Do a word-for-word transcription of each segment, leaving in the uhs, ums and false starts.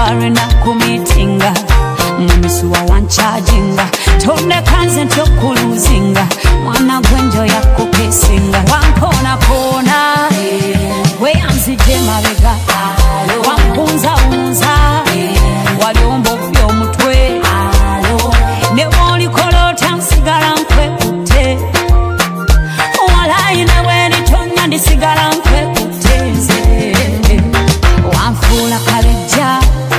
barena kumitinga Mumisuwa wancharginga Tone kanze ntyo kuluzinga Mwana gwenjo ya kukisinga Wankona kona We anzije mabega Wampunza unza Waliombo vyo mutwe Ne woli kolota nsigala nkwe kute Walayi newe nitonya ndisigala nkwe kuteze Wamfula kaleja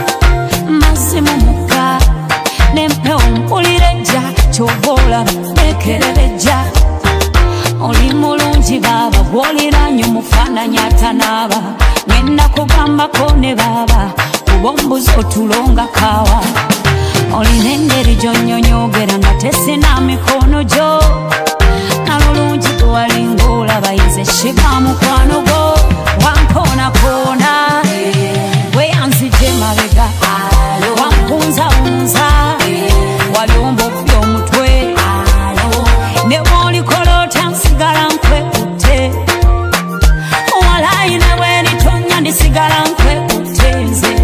Mazimu muka Nempewo mpulireja Chovola mekerereja Oli mulungi baba Bwolira nyo mufana nyata naba Ngenda kugamba kone baba Kubombuzo otulonga kawa Oli nengeri jonyonyogera nga tesina mikono jo Nalulungi gwalingola bayize shiba mukwano go Wankona kona We anzije mabega Wampunza unza Waliombo vyo mutwe Ne woli kolota nsigala nkwe kute Walayi newe nitonya ndisigala nkwe kuteze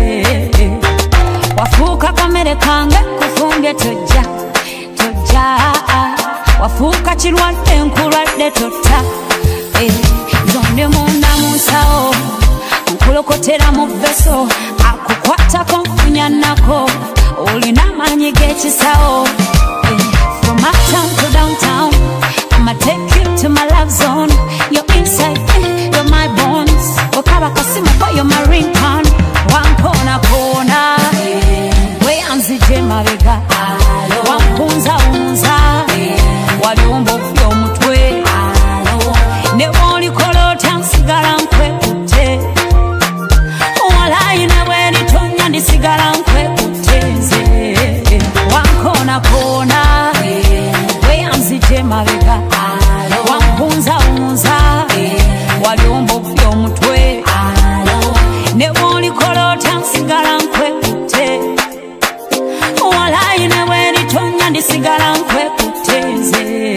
Wafuka kamere kange kufumbye toja Toja Wafuka chilwadde nkulwadde tota eh, Zonde munda munsao Nkulokotera mu veso Akukwatako nfunyanako Olina manyi g'ekisao eh, From uptown to downtown I'ma take you to my love zone You're inside, eh, you're my bones Wakaba kasimu kwa you're my ringtone Wankona kona We anzije mabega Wampunza unza Waliombo vyo mutwe Ne woli kolota nsigala nkwe kute Walayi newe nitonya ndisigala nkwe kuteze Wankona kona We anzije mabega Wampunza unza Waliombo vyo mutwe Ne woli kolota nsigala nkwe kute Walayi newe nitonya ndisigala nkwe kuteze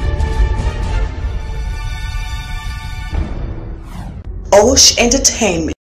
Osh Entertainment.